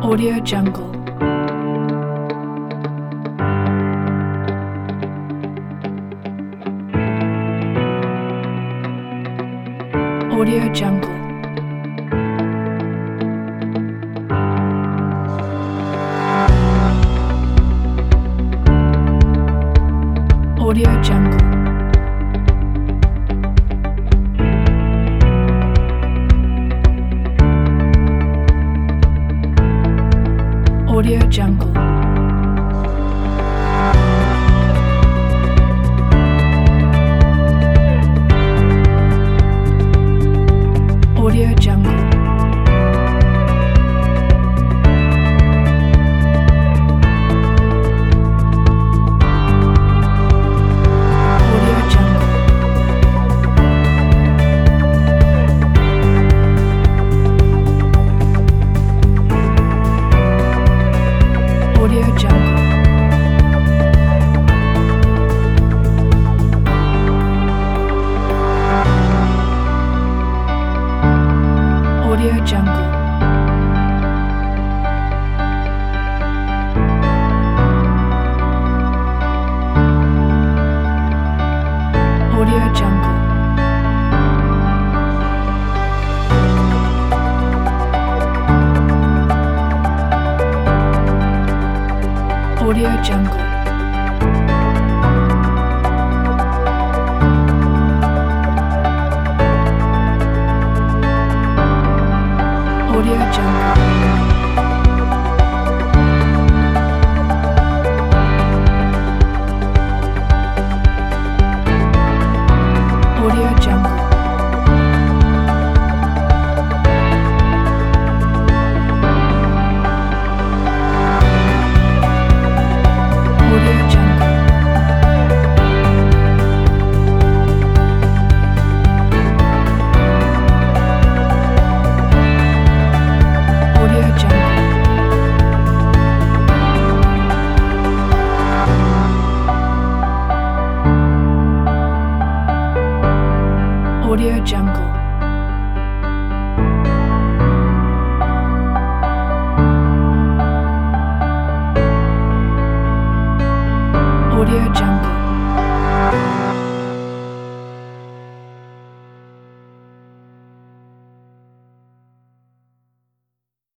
Audio Jungle. Audio Jungle. Audio Jungle. Audio Jungle. Audio Jungle. Audio Jungle. Audio Jungle. Audio Jungle. Audio Jungle. Audio Jungle. Audio Jungle. Audio Jungle. Audio Jungle. Audio Jungle. Audio Jungle.